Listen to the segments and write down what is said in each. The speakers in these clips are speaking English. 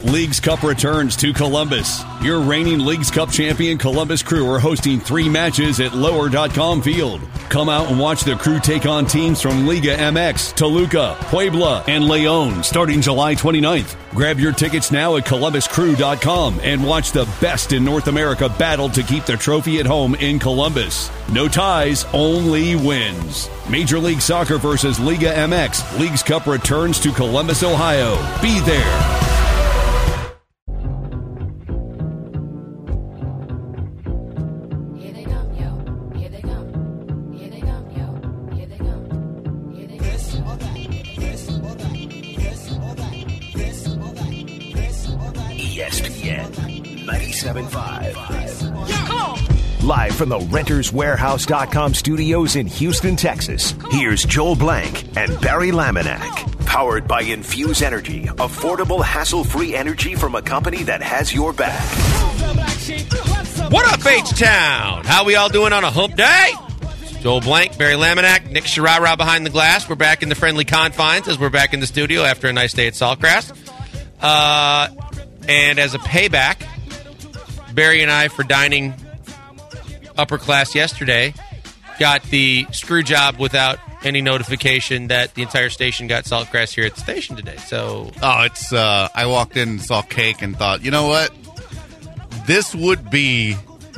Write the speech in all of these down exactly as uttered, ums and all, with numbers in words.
Leagues Cup returns to Columbus. Your reigning Leagues Cup champion Columbus Crew are hosting three matches at lower dot com Field. Come out and watch the Crew take on teams from Liga M X, Toluca, Puebla, and Leon starting July twenty-ninth. Grab your tickets now at columbus crew dot com and watch the best in North America battle to keep the trophy at home in Columbus. No ties, only wins. Major League Soccer versus Liga M X. Leagues Cup returns to Columbus, Ohio. Be there. E S P N ninety-seven point five. Live from the renters warehouse dot com studios in Houston, Texas, here's Joel Blank and Barry Laminack. Powered by Infuse Energy, affordable, hassle-free energy from a company that has your back. What up, H-Town? How we all doing on a hump day? Joel Blank, Barry Laminack, Nick Sharara behind the glass. We're back in the friendly confines as we're back in the studio after a nice day at Saltgrass. Uh... And as a payback, Barry and I, for dining upper class yesterday, got the screw job without any notification that the entire station got Saltgrass here at the station today. So, oh, it's. Uh, I walked in and saw cake and thought, you know what? This would be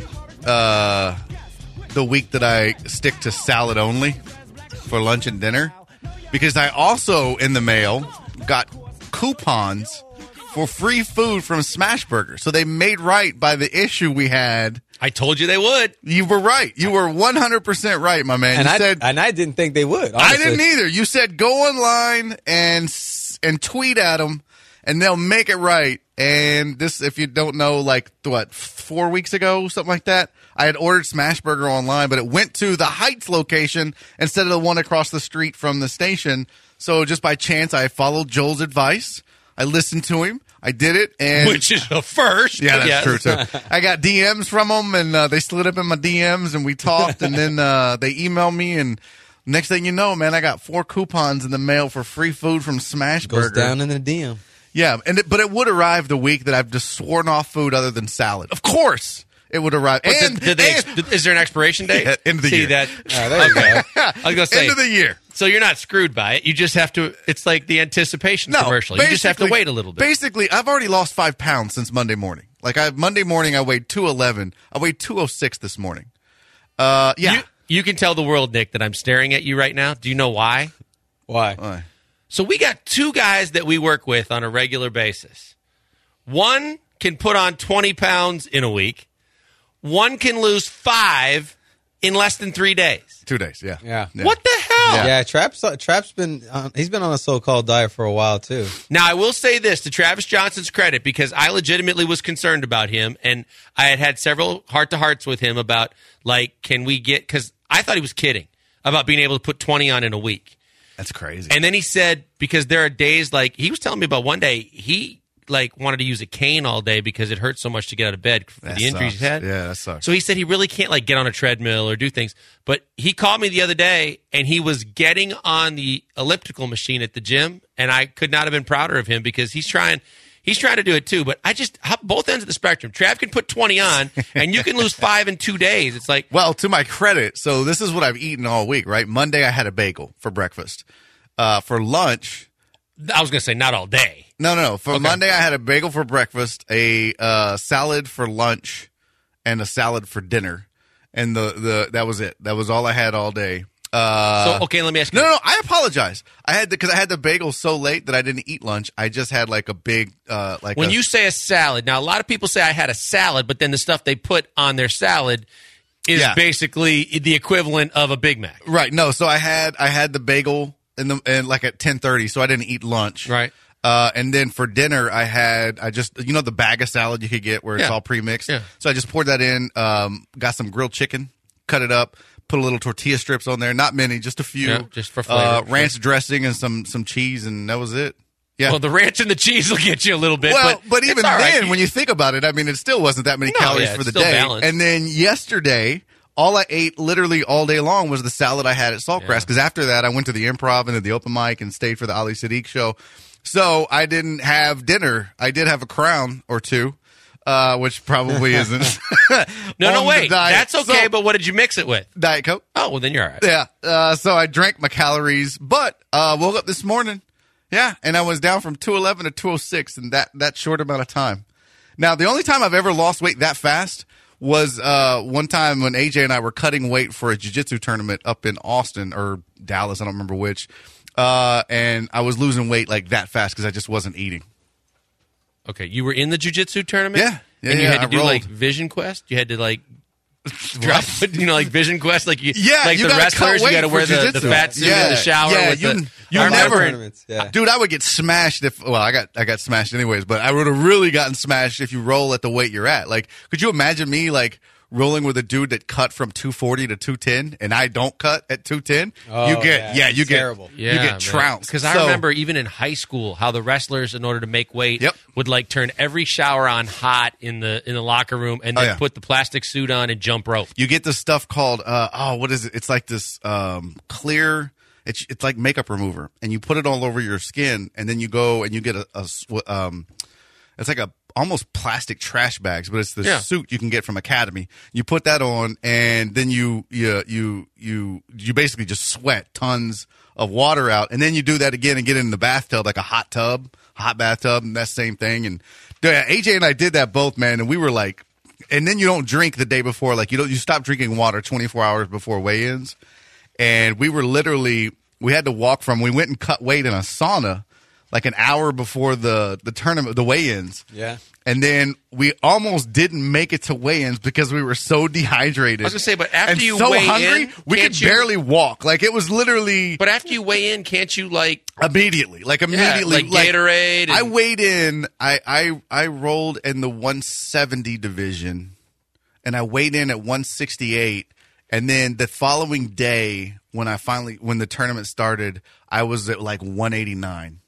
uh, the week that I stick to salad only for lunch and dinner, because I also in the mail got coupons for free food from Smashburger. So they made right by the issue we had. I told you they would. You were right. You were one hundred percent right, my man. And, you I, said, and I didn't think they would. Honestly. I didn't either. You said go online and and tweet at them, and they'll make it right. And this, if you don't know, like, what, four weeks ago, something like that, I had ordered Smashburger online, but it went to the Heights location instead of the one across the street from the station. So just by chance, I followed Joel's advice. I listened to him. I did it. And which is a first. Yeah, that's yes. true, too. I got D Ms from them, and uh, they slid up in my D Ms, and we talked, and then uh, they emailed me, and next thing you know, man, I got four coupons in the mail for free food from Smashburger. Goes down in the D M. Yeah, and it, but it would arrive the week that I've just sworn off food other than salad. Of course, it would arrive. But and, did, did they, and is there an expiration date? Yeah, end of the See year. That, oh, there you go. I was gonna say end of the year. So you're not screwed by it. You just have to. It's like the anticipation no, commercial. You just have to wait a little bit. Basically, I've already lost five pounds since Monday morning. Like I Monday morning, I weighed two eleven. I weighed two oh six this morning. Uh, yeah. You, you can tell the world, Nick, that I'm staring at you right now. Do you know why? Why? Why? So we got two guys that we work with on a regular basis. One can put on twenty pounds in a week. One can lose five in less than three days. Two days, yeah. Yeah. yeah. What the hell? Yeah, yeah Trap's, Trap's been, uh, he's been on a so-called diet for a while, too. Now, I will say this to Travis Johnson's credit, because I legitimately was concerned about him, and I had had several heart-to-hearts with him about, like, can we get, because I thought he was kidding about being able to put twenty on in a week. That's crazy. And then he said, because there are days, like, he was telling me about one day, he, like, wanted to use a cane all day because it hurt so much to get out of bed for That the injuries sucks. he had. Yeah, that sucks. So he said he really can't, like, get on a treadmill or do things. But he called me the other day, and he was getting on the elliptical machine at the gym, and I could not have been prouder of him, because he's trying he's trying to do it too. But I just, both ends of the spectrum. Trav can put twenty on, and you can lose five in two days. It's like, well, to my credit, so this is what I've eaten all week, right? Monday, I had a bagel for breakfast. Uh, for lunch, I was going to say not all day. No, no, no. For Okay. Monday, I had a bagel for breakfast, a uh, salad for lunch, and a salad for dinner, and the, the that was it. That was all I had all day. Uh, So, okay, let me ask you. no, no, no, I apologize. I had because I had the bagel so late that I didn't eat lunch. I just had like a big uh, like When a, you say a salad, now a lot of people say I had a salad, but then the stuff they put on their salad is Yeah. basically the equivalent of a Big Mac. right. No, so I had I had the bagel in the and like at ten thirty, so I didn't eat lunch. Right. Uh, and then for dinner, I had, I just, you know, the bag of salad you could get where it's Yeah. all pre-mixed. Yeah. So I just poured that in, um, got some grilled chicken, cut it up, put a little tortilla strips on there. Not many, just a few. Yeah, just for flavor. Uh, ranch dressing and some, some cheese, and that was it. Yeah. Well, the ranch and the cheese will get you a little bit. Well, but, but it's even all then, right. when you think about it, I mean, it still wasn't that many No, calories yeah, for it's the still day. balanced. And then yesterday, all I ate literally all day long was the salad I had at Saltgrass. Yeah. Because after that, I went to the Improv and did the open mic and stayed for the Ali Sadiq show. So I didn't have dinner. I did have a Crown or two, uh, which probably isn't. no, no, on wait. the diet. That's okay, So- but what did you mix it with? Diet Coke. Oh, well, then you're all right. Yeah. Uh, so I drank my calories, but uh, woke up this morning. Yeah, and I was down from two eleven to two oh six in that, that short amount of time. Now, the only time I've ever lost weight that fast was uh, one time when A J and I were cutting weight for a jiu-jitsu tournament up in Austin or Dallas, I don't remember which, uh, and I was losing weight like that fast because I just wasn't eating. Okay, you were in the jiu-jitsu tournament? Yeah. Yeah, and you yeah, had to I do, rolled. like, Vision Quest? You had to, like, drop, you know, like Vision Quest? Like, you, Yeah, like you the gotta wrestlers, cut you got to weight wear for the, the jiu-jitsu. fat suit Yeah, in the shower. yeah, with you- the, you I Our never- remember- tournaments, yeah. Dude, I would get smashed if, well, I got I got smashed anyways, but I would have really gotten smashed if you roll at the weight you're at. Like, could you imagine me, like, rolling with a dude that cut from two forty to two ten, and I don't cut at two ten? Oh, you get, yeah, yeah, you it's get, terrible. Yeah, you get trounced. Because I So- remember even in high school how the wrestlers, in order to make weight, Yep. would like turn every shower on hot in the in the locker room and Oh, then yeah. put the plastic suit on and jump rope. you get this stuff called, uh, oh, what is it? It's like this um, clear, it's, it's like makeup remover, and you put it all over your skin, and then you go and you get a, a sw- um, it's like a almost plastic trash bags, but it's the Yeah. suit you can get from Academy. You put that on, and then you you you you you basically just sweat tons of water out, and then you do that again and get in the bathtub like a hot tub, hot bathtub, and that same thing. And yeah, A J and I did that both, man, and we were like, and then you don't drink the day before, like you don't you stop drinking water twenty-four hours before weigh-ins, and we were literally we had to walk from we went and cut weight in a sauna like an hour before the the tournament the weigh-ins. Yeah. And then we almost didn't make it to weigh-ins because we were so dehydrated. I was gonna say, but after and you so weigh hungry, in, we can't could you- barely walk. Like it was literally But after you weigh in, can't you like immediately, like immediately, like Gatorade and- I weighed in. I I I rolled in the one seventy division, and I weighed in at one sixty-eight. And then the following day, when I finally when the tournament started, I was at like one eighty-nine.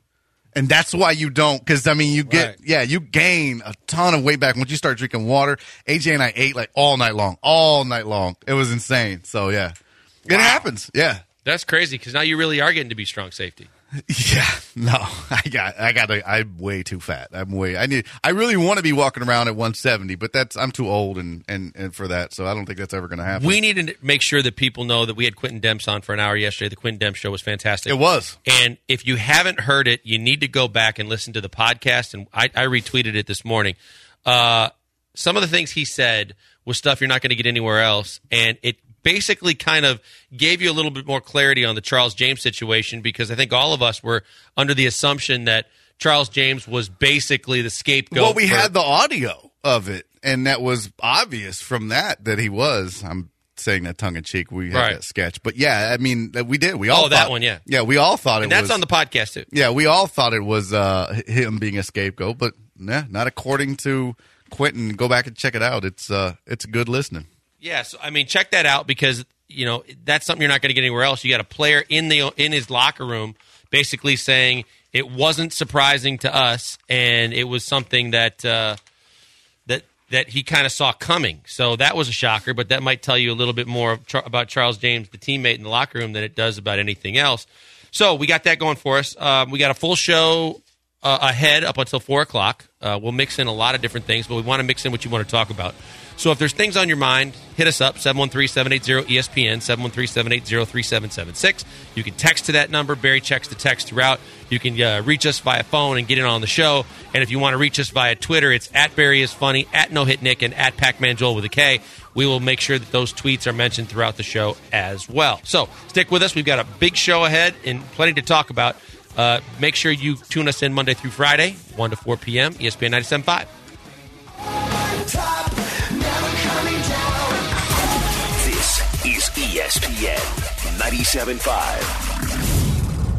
And that's why you don't, because I mean, you get, Right. yeah, you gain a ton of weight back once you start drinking water. A J and I ate like all night long, all night long. It was insane. So yeah, it happens. Yeah, That's crazy because now you really are getting to be strong safety. yeah. No, I got, I got, a, I'm way too fat. I'm way. I need. I really want to be walking around at one seventy, but that's I'm too old and and, and for that. So I don't think that's ever going to happen. We need to make sure that people know that we had Quentin Demps on for an hour yesterday. The Quentin Demps show was fantastic. It was. And if you haven't heard it, you need to go back and listen to the podcast. And I, I retweeted it this morning. Uh, some of the things he said was stuff you're not going to get anywhere else. And it basically kind of gave you a little bit more clarity on the Charles James situation because I think all of us were under the assumption that Charles James was basically the scapegoat. Well, we for- had the audio of it, and that was obvious from that that he was. I'm saying that tongue in cheek. We had Right. that sketch, but yeah, I mean, that we did. We all Oh, that thought- one, yeah. yeah. We all thought And it that's was on the podcast, too. Yeah, we all thought it was uh, him being a scapegoat, but nah, not according to Quentin. Go back and check it out. It's uh, it's good listening. Yeah, so I mean, check that out because you know that's something you're not going to get anywhere else. You got a player in the in his locker room, basically saying it wasn't surprising to us, and it was something that uh, that that he kind of saw coming. So that was a shocker, but that might tell you a little bit more of, about Charles James, the teammate in the locker room, than it does about anything else. So we got that going for us. Um, we got a full show uh, ahead up until four o'clock. Uh, we'll mix in a lot of different things, but we want to mix in what you want to talk about. So if there's things on your mind, hit us up, seven one three, seven eight zero, E S P N, seven one three, seven eight zero, three seven seven six. You can text to that number. Barry checks the text throughout. You can uh, reach us via phone and get in on the show. And if you want to reach us via Twitter, it's at Barry is Funny, at No Hit Nick, and at Pac-Man Joel with a K. We will make sure that those tweets are mentioned throughout the show as well. So stick with us. We've got a big show ahead and plenty to talk about. Uh, make sure you tune us in Monday through Friday, one to four p.m., E S P N ninety-seven point five. This is E S P N ninety-seven point five.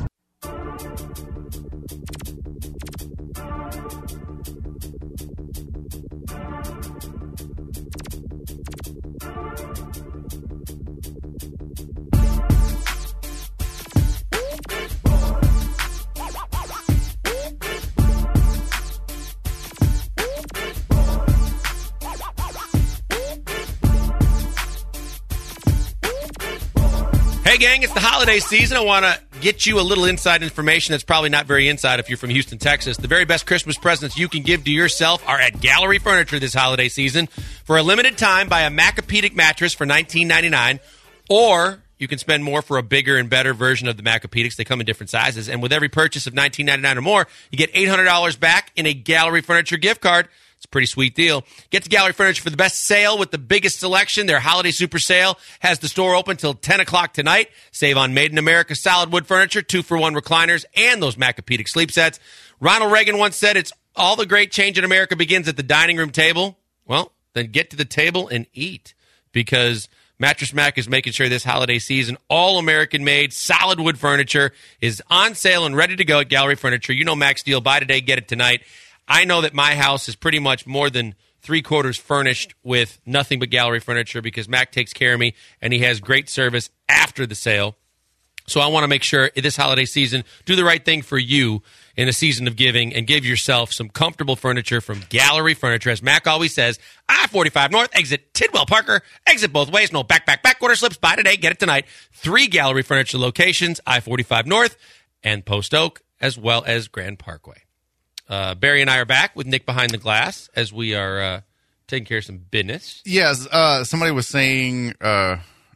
Hey, gang, it's the holiday season. I want to get you a little inside information that's probably not very inside if you're from Houston, Texas. The very best Christmas presents you can give to yourself are at Gallery Furniture this holiday season. For a limited time, buy a Macapedic mattress for nineteen ninety-nine dollars, or you can spend more for a bigger and better version of the Macapedics. They come in different sizes. And with every purchase of nineteen ninety-nine dollars or more, you get eight hundred dollars back in a Gallery Furniture gift card. It's a pretty sweet deal. Get to Gallery Furniture for the best sale with the biggest selection. Their holiday super sale has the store open till ten o'clock tonight. Save on Made in America solid wood furniture, two for one recliners, and those Macapedic sleep sets. Ronald Reagan once said, it's all the great change in America begins at the dining room table. Well, then get to the table and eat, because Mattress Mac is making sure this holiday season, all American-made solid wood furniture is on sale and ready to go at Gallery Furniture. You know Mac's deal. Buy today, get it tonight. I know that my house is pretty much more than three-quarters furnished with nothing but Gallery Furniture, because Mac takes care of me, and he has great service after the sale. So I want to make sure this holiday season, do the right thing for you in a season of giving, and give yourself some comfortable furniture from Gallery Furniture. As Mac always says, I forty-five North, exit Tidwell Parker, exit both ways, no back, back, back order slips. Buy today, get it tonight. Three Gallery Furniture locations, I forty-five North and Post Oak, as well as Grand Parkway. Uh, Barry and I are back with Nick behind the glass as we are uh, taking care of some business. Yes, uh, somebody was saying, uh,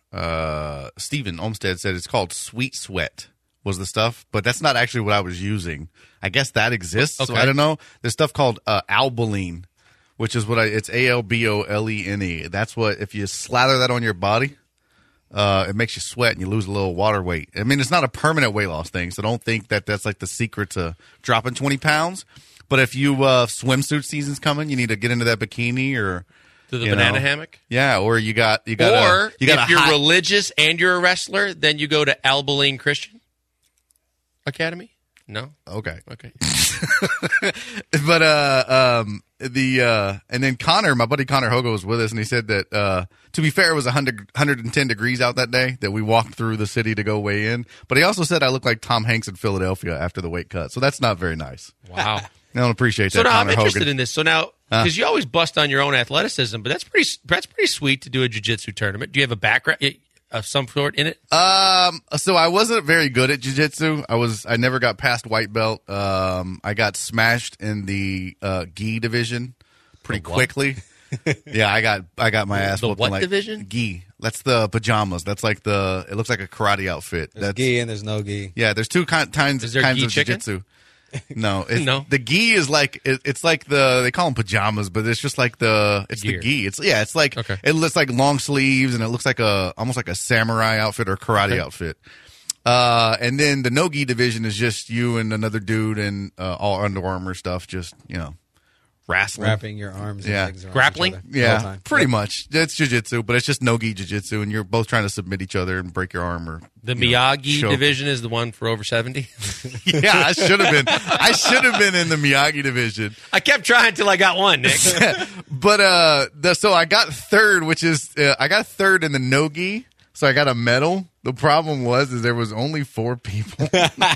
uh, Stephen Olmstead said it's called Sweet Sweat was the stuff, but that's not actually what I was using. I guess that exists, Okay. so I don't know. There's stuff called uh, Albolene, which is what I, it's A L B O L E N E. That's what, if you slather that on your body, uh, it makes you sweat and you lose a little water weight. I mean, it's not a permanent weight loss thing, so don't think that that's like the secret to dropping twenty pounds. But if you uh, swimsuit season's coming, you need to get into that bikini or To the you banana know. hammock? Yeah, or you got you got Or a, you got if a you're hot, religious and you're a wrestler, then you go to Albolene Christian Academy? No? okay. Okay. But uh, um, the uh, and then Connor, my buddy Connor Hogo was with us, and he said that uh, to be fair, it was one hundred, one hundred ten degrees out that day that we walked through the city to go weigh in. But he also said I look like Tom Hanks in Philadelphia after the weight cut, so that's not very nice. Wow. I don't appreciate So that. now I'm Connor interested Hogan. in this. So now, because you always bust on your own athleticism, but that's pretty that's pretty sweet to do a jiu-jitsu tournament. Do you have a background of some sort in it? Um, so I wasn't very good at jiu-jitsu. I was, I never got past white belt. Um, I got smashed in the uh, gi division pretty The what? quickly. Yeah, I got, I got my ass The whooped in, what like, division? Gi. That's the pajamas. That's like the. It looks like a karate outfit. There's That's gi and there's no gi. yeah. There's two kind, kinds Is there kinds gi of chicken? jiu-jitsu. No, it's, No. The gi is like it, it's like the they call them pajamas, but it's just like the it's Gear. the gi. It's yeah, it's like Okay. it looks like long sleeves and it looks like a almost like a samurai outfit or karate Okay. outfit. Uh, and then the no gi division is just you and another dude and uh, all Under Armour stuff, just you know, wrestling. Wrapping your arms Yeah. and legs around Grappling? each other the whole Yeah, time. pretty Yep. much. It's jiu-jitsu, but it's just no-gi jiu-jitsu, and you're both trying to submit each other and break your arm or The you know, Miyagi choke. division is the one for over seventy. Yeah, I should have been. I should have been in the Miyagi division. I kept trying till I got one, Nick. But uh, the, so I got third, which is uh, I got third in the no-gi, so I got a medal. The problem was is there was only four people.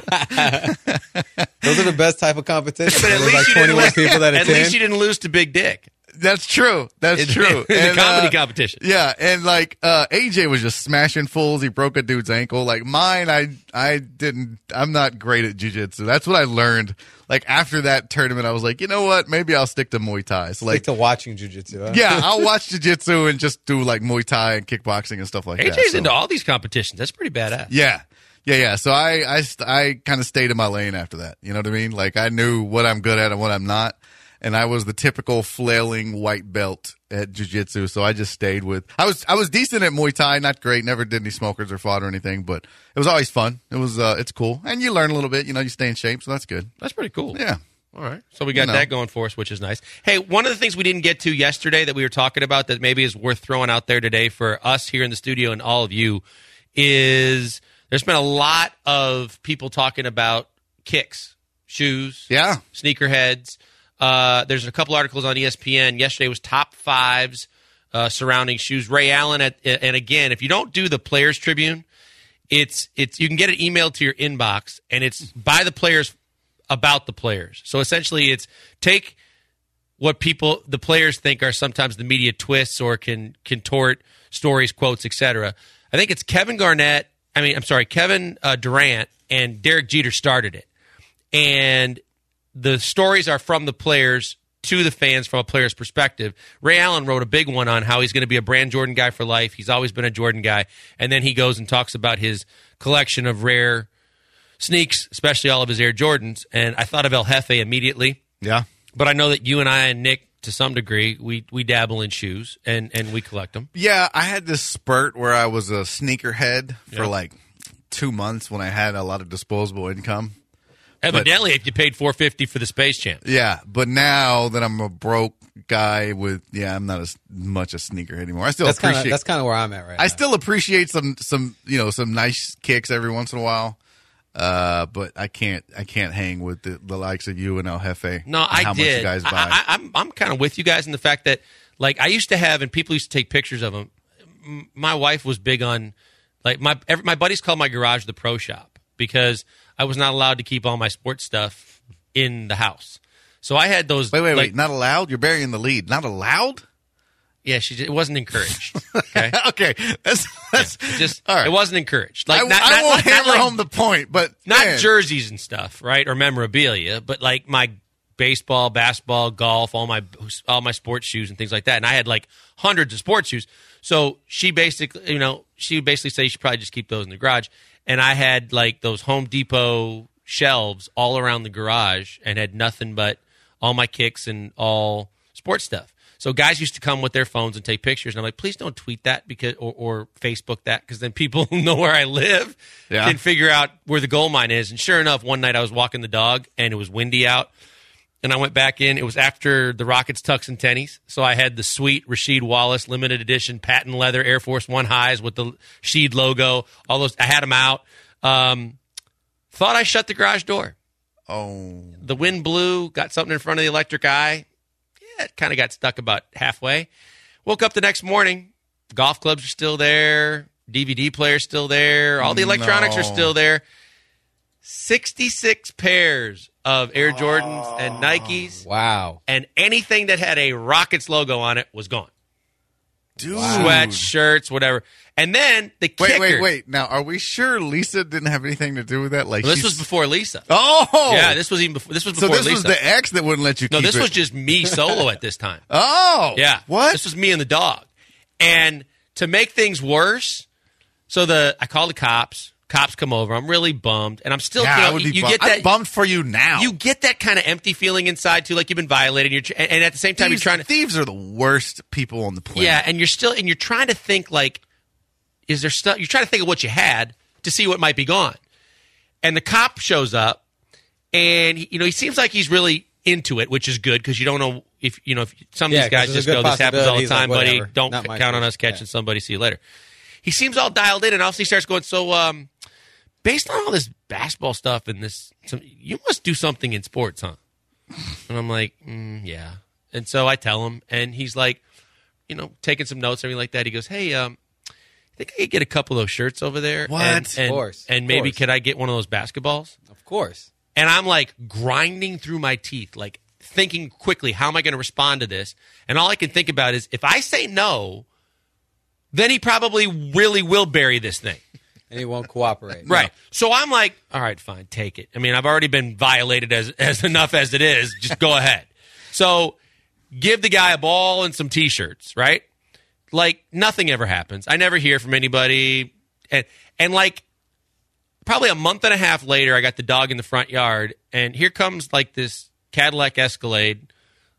Those are the best type of competition. But at There's least like you didn't twenty-one lose. people that At attend. least you didn't lose to Big Dick. That's true. That's In- true. in the And, comedy uh, competition. Yeah, and like uh, A J was just smashing fools. He broke a dude's ankle. Like mine, I I didn't. I'm not great at jiu-jitsu. That's what I learned. Like after that tournament, I was like, you know what? Maybe I'll stick to Muay Thai. So like like, to watching jujitsu. Huh? yeah, I'll watch jiu-jitsu and just do like Muay Thai and kickboxing and stuff like A J's that. So- into all these competitions. That's pretty badass. Yeah. Yeah, yeah. So I, I, st- I kind of stayed in my lane after that. You know what I mean? Like I knew what I'm good at and what I'm not. And I was the typical flailing white belt at jiu-jitsu. So I just stayed with, I was, I was decent at Muay Thai, not great. Never did any smokers or fought or anything, but it was always fun. It was, uh, it's cool. And you learn a little bit, you know, you stay in shape. So that's good. That's pretty cool. Yeah. All right. So we got You know. that going for us, which is nice. Hey, one of the things we didn't get to yesterday that we were talking about that maybe is worth throwing out there today for us here in the studio and all of you is there's been a lot of people talking about kicks, shoes, Yeah. sneakerheads. Uh, there's a couple articles on E S P N. Yesterday was top fives uh, surrounding shoes. Ray Allen, at, and again, if you don't do the Players Tribune, it's it's you can get it emailed to your inbox, and it's by the players about the players. So essentially, it's take what people, the players think are sometimes the media twists or can contort stories, quotes, et cetera. I think it's Kevin Garnett. I mean, I'm sorry, Kevin uh, Durant and Derek Jeter started it. And the stories are from the players to the fans from a player's perspective. Ray Allen wrote a big one on how he's going to be a brand Jordan guy for life. He's always been a Jordan guy. And then he goes and talks about his collection of rare sneaks, especially all of his Air Jordans. And I thought of El Jefe immediately. Yeah. But I know that you and I and Nick, to some degree, we, we dabble in shoes, and, and we collect them. Yeah, I had this spurt where I was a sneakerhead for Yeah. like two months when I had a lot of disposable income. Evidently, if you paid four hundred fifty dollars for the Space Jam. Yeah, but now that I'm a broke guy with, yeah, I'm not as much a sneakerhead anymore. I still That's kind of appreciate. that's kind of where I'm at right now. I still appreciate some some you know some nice kicks every once in a while. Uh, but I can't I can't hang with the, the likes of you and El Jefe. No, and I how did. much you guys buy. I, I, I'm I'm kind of with you guys in the fact that, like, I used to have, and people used to take pictures of them. M- My wife was big on, like, my every, my buddies called my garage the pro shop because I was not allowed to keep all my sports stuff in the house. So I had those. wait, wait, like, wait! Not allowed. You're burying the lead. Not allowed. Yeah, she it wasn't encouraged. Okay, Okay, that's that's it just all right. it wasn't encouraged. Like I, not, I not, won't not, hammer not like, home the point, but not man, jerseys and stuff, right, or memorabilia, but like my baseball, basketball, golf, all my all my sports shoes and things like that. And I had like hundreds of sports shoes. So she basically, you know, she would basically say you should probably just keep those in the garage. And I had like those Home Depot shelves all around the garage and had nothing but all my kicks and all sports stuff. So guys used to come with their phones and take pictures, and I'm like, please don't tweet that because or, or Facebook that because then people who know where I live Yeah. can figure out where the gold mine is. And sure enough, one night I was walking the dog and it was windy out, and I went back in. It was after the Rockets tux and tennies, so I had the sweet Rasheed Wallace limited edition patent leather Air Force One highs with the Sheed logo. All those I had them out. Um, thought I shut the garage door. oh, The wind blew, got something in front of the electric eye. Yeah, it kind of got stuck about halfway. Woke up the next morning. Golf clubs are still there. D V D player's still there. All the electronics No. are still there. sixty-six pairs of Air Jordans and Nikes, Wow. and anything that had a Rockets logo on it was gone. dude! Sweats, shirts, whatever. And then the Wait, kicker. wait, wait! Now, are we sure Lisa didn't have anything to do with that? Like Well, this she's- was before Lisa. Oh, Yeah, this was even before. This was so before this Lisa. was the ex that wouldn't let you. no, keep this it. was just me solo at this time. Oh, Yeah. What? This was me and the dog. And to make things worse, so the I call the cops. Cops come over. I'm really bummed, and I'm still. yeah, you know, I would be you bummed. get that. I'm bummed for you now. You get that kind of empty feeling inside too, like you've been violated. You're, tr- and, and at the same time, thieves, you're trying to. thieves are the worst people on the planet. Yeah, and you're still, and you're trying to think like, is there stuff? You're trying to think of what you had to see what might be gone. And the cop shows up, and he, you know he seems like he's really into it, which is good because you don't know if you know if some of Yeah, these guys 'cause there's just a good go, "This happens all the possibility he's time, like, buddy. whatever. Don't Not c- my count on fault." us catching Yeah. somebody. See you later." He seems all dialed in, and also he starts going, "So, um, based on all this basketball stuff and this, some, you must do something in sports, huh?" And I'm like, mm, "Yeah." And so I tell him, and he's like, you know, taking some notes, everything like that. He goes, "Hey, um, I think I could get a couple of those shirts over there. What? And, Of and, course, and of maybe course. could I get one of those basketballs?" Of course. And I'm like grinding through my teeth, like thinking quickly, how am I going to respond to this? And all I can think about is if I say no, then he probably really will bury this thing. And he won't cooperate. Right. So I'm like, all right, fine, take it. I mean, I've already been violated as, as enough as it is. Just go ahead. So give the guy a ball and some T-shirts, right? Like nothing ever happens. I never hear from anybody. And, and like probably a month and a half later, I got the dog in the front yard, and here comes like this Cadillac Escalade,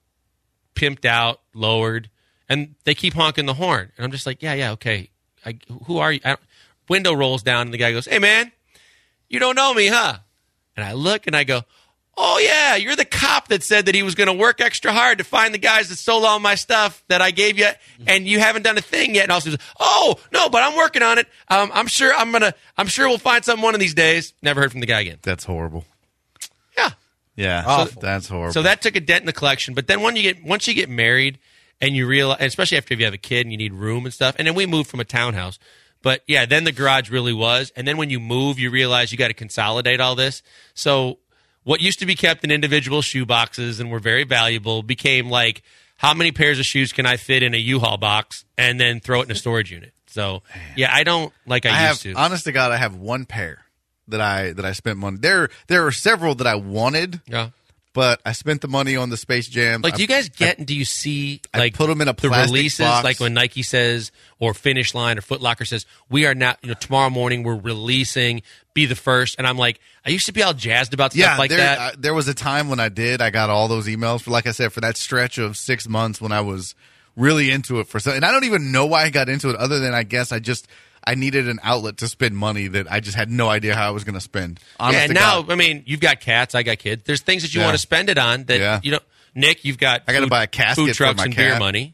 pimped out, lowered, and they keep honking the horn. And I'm just like, yeah, yeah, okay. I, who are you? I don't, window rolls down, and the guy goes, "Hey, man, you don't know me, huh?" And I look, and I go, "Oh, yeah, you're the cop that said that he was going to work extra hard to find the guys that stole all my stuff that I gave you, and you haven't done a thing yet." And also, "Oh, no, but I'm working on it. Um, I'm sure I'm gonna. I'm sure we'll find something one of these days." Never heard from the guy again. That's horrible. Yeah. Yeah, Awful. that's horrible. So that took a dent in the collection. But then when you get once you get married and you realize, and especially after you have a kid and you need room and stuff, and then we moved from a townhouse. But yeah, then the garage really was. And then when you move, you realize you got to consolidate all this. So what used to be kept in individual shoe boxes and were very valuable became like, how many pairs of shoes can I fit in a U-Haul box and then throw it in a storage unit? So yeah, I don't like I, I have, used to. honest to God, I have one pair that I that I spent money. There there are several that I wanted. Yeah. But I spent the money on the Space Jam. Like, do you I, guys get I, and do you see, I like, put them in a the plastic releases, box. like when Nike says, or Finish Line or Foot Locker says, we are now, you know, tomorrow morning we're releasing, be the first. And I'm like, I used to be all jazzed about stuff yeah, like there, that. Uh, there was a time when I did. I got all those emails for, like I said, for that stretch of six months when I was really into it for some. And I don't even know why I got into it other than I guess I just, I needed an outlet to spend money that I just had no idea how I was going to spend. Honest yeah, to now, God. I mean, you've got cats, I got kids. There's things that you Yeah. want to spend it on that, Yeah. you know, Nick, you've got I gotta food, buy a casket food for trucks my and beer cat. money.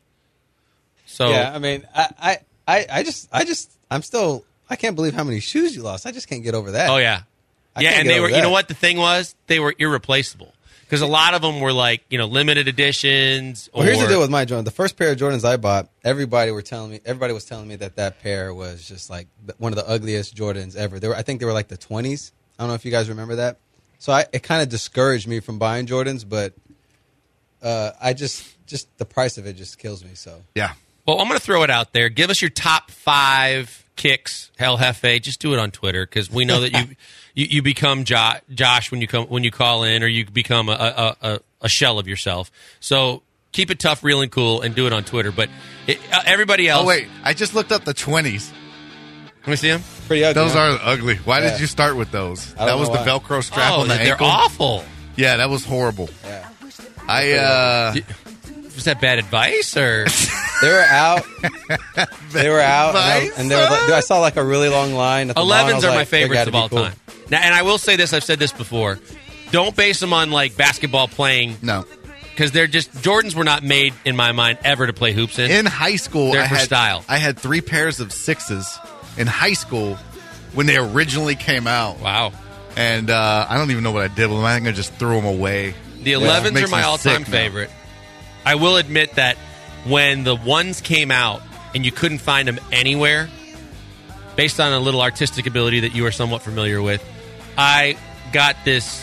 So, Yeah, I mean, I, I, I, I just, I just, I'm still, I can't believe how many shoes you lost. I just can't get over that. oh, yeah. I yeah, can't and get they over were, you that. know what the thing was? They were irreplaceable. Because a lot of them were like, you know, limited editions. Or, Well, here's the deal with my Jordan. The first pair of Jordans I bought, everybody were telling me, everybody was telling me that that pair was just like the- one of the ugliest Jordans ever. They were, I think they were like the twenties. I don't know if you guys remember that. So I, it kind of discouraged me from buying Jordans, but uh, I just, just the price of it just kills me. So Yeah. Well, I'm going to throw it out there. Give us your top five kicks, El Jefe. Just do it on Twitter because we know that you, you you become jo- Josh when you come when you call in, or you become a, a, a, a shell of yourself. So keep it tough, real, and cool, and do it on Twitter. But it, uh, everybody else, Oh, wait. I just looked up the twenties. let me see them. pretty ugly. Those huh? are ugly. Why Yeah. did you start with those? I don't That was know the why. Velcro strap Oh, on the they're ankle. awful. Yeah, that was horrible. Yeah. I, uh... Was that bad advice or? They were out. They were out, and, I, Advice, and they were like, son? I saw like a really long line. At the mall, and I elevens was are like, my they favorites gotta of be all cool. time. Now, and I will say this: I've said this before. Don't base them on like basketball playing No. because they're just Jordans were not made in my mind ever to play hoops in. In high school, They're I for had, style. I had three pairs of sixes in high school when they originally came out. Wow. And uh, I don't even know what I did with them. I think I just threw them away. The elevens makes are my me all-time sick now. favorite. I will admit that when the ones came out and you couldn't find them anywhere, based on a little artistic ability that you are somewhat familiar with, I got this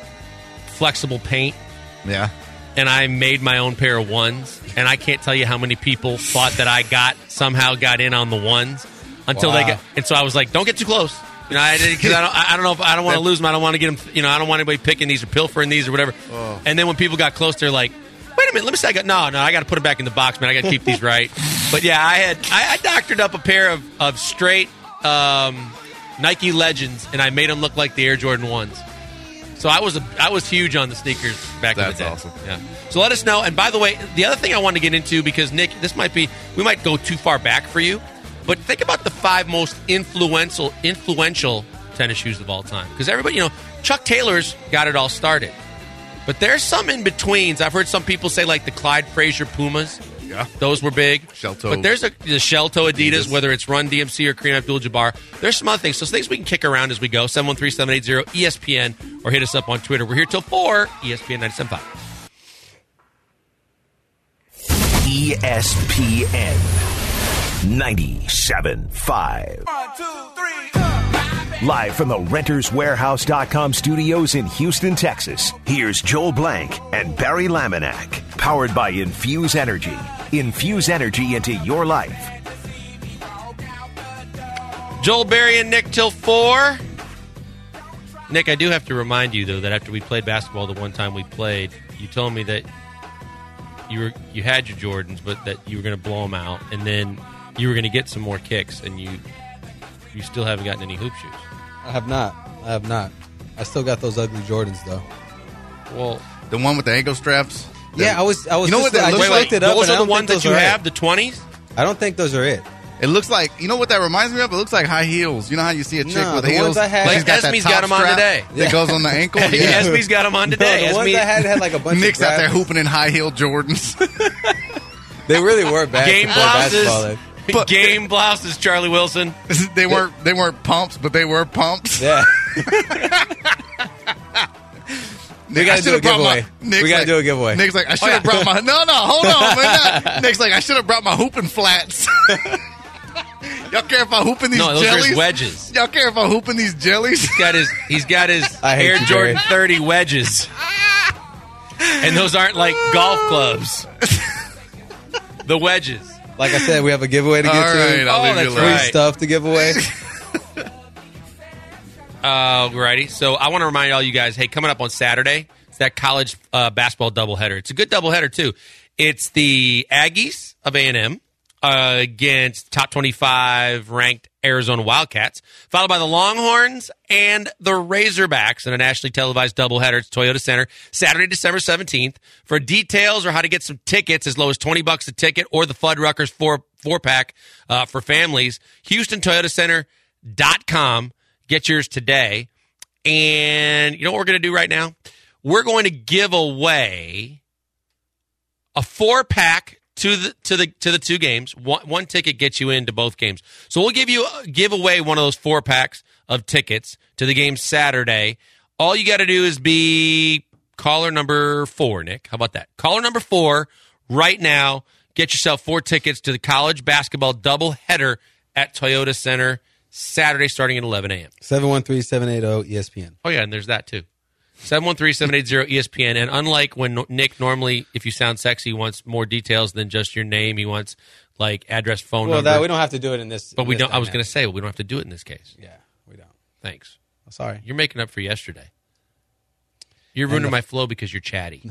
flexible paint Yeah. and I made my own pair of ones. And I can't tell you how many people thought that I got somehow got in on the ones until they Wow. got. And so I was like, "Don't get too close." You know, I because I don't, I don't know if I don't want to lose them. I don't want to get them. You know, I don't want anybody picking these or pilfering these or whatever. Oh. And then when people got close, they're like, "Wait a minute, let me see." I got no, no. I got to put them back in the box, man. I got to keep these right. But yeah, I had I, I doctored up a pair of of straight um, Nike Legends, and I made them look like the Air Jordan ones. So I was a, I was huge on the sneakers back That's in the day. awesome. Yeah. So let us know. And by the way, the other thing I wanted to get into, because Nick, this might be we might go too far back for you, but think about the five most influential influential tennis shoes of all time. Because everybody, you know, Chuck Taylor's got it all started, but there's some in betweens. I've heard some people say like the Clyde Frazier Pumas. Yeah. Those were big. Shell toe. But there's a the shell toe Adidas, Adidas. whether it's Run D M C or Kareem Abdul-Jabbar. There's some other things. So things we can kick around as we go. seven one three, seven eight zero, E S P N or hit us up on Twitter. We're here till four. E S P N ninety-seven point five. E S P N ninety-seven point five. Live from the Renters Warehouse dot com studios in Houston, Texas, here's Joel Blank and Barry Laminack. Powered by Infuse Energy. Infuse energy into your life. Joel, Barry, and Nick till four. Nick, I do have to remind you, though, that after we played basketball the one time we played, you told me that you were you had your Jordans, but that you were going to blow them out, and then you were going to get some more kicks, and you you still haven't gotten any hoop shoes. I have not. I have not. I still got those ugly Jordans though. Well, The one with the ankle straps? Yeah, I was. I was. You know just, what that I looks just wait, looked wait, it up. those and I are don't the ones think that you those are have, it. the twenties? I don't think those are it. It looks like, you know what that reminds me of? It looks like high heels. You know how you see a chick No, with the heels? ones I had- She's Like that Esme's top got 'em on strap today. That goes on the ankle? Yeah. Yeah. Esme's got them on today. No, the ones Esme- I had had like a bunch Nick's of out there graphics. hooping in high heel Jordans. They really were bad. Game to play basketball blouses. in. But- Game blouses, Charlie Wilson. they weren't they weren't pumps, but they were pumps. Yeah. Nick, gotta I do should've a brought giveaway. My, Nick's We gotta like- do a giveaway. Nick's like, I should Oh, have yeah. brought my. No, no, hold on, man. Nick's like, I should have brought my hooping flats. Y'all care if I hoop in these No, those are jellies? his wedges. Y'all care if I hoop in these jellies? He's got his he's got his I hate Air you, Jordan Barry. thirty wedges. And those aren't like golf clubs. The wedges. Like I said, we have a giveaway to All get right, to. I'll Oh, leave that's you Free alone. right. stuff to give away. Uh, righty. So I want to remind all you guys, hey, coming up on Saturday, it's that college uh, basketball doubleheader. It's a good doubleheader, too. It's the Aggies of A and M uh, against top twenty-five ranked Arizona Wildcats, followed by the Longhorns and the Razorbacks in a nationally televised doubleheader. It's Toyota Center, Saturday, December seventeenth. For details or how to get some tickets, as low as twenty bucks a ticket, or the Fuddruckers four, four-pack uh, for families, Houston Toyota Center dot com. Get yours today. And you know what we're going to do right now? We're going to give away a four-pack to the to the to the two games. One, one ticket gets you into both games. So we'll give you give away one of those four packs of tickets to the game Saturday. All you got to do is be caller number four, Nick. How about that? Caller number four right now. Get yourself four tickets to the college basketball doubleheader at Toyota Center Saturday, starting at eleven a.m. seven one three, seven eight zero, E S P N. Oh yeah, and there's that too. seven one three, seven eight zero, E S P N. And unlike when Nick normally, if you sound sexy, wants more details than just your name, he wants like address, phone Well, number. that we don't have to do it in this. But in we this don't. I was going dynamic. to say we don't have to do it in this case. Yeah, we don't. Thanks. I'm sorry. You're making up for yesterday. You're ruining my flow because you're chatty.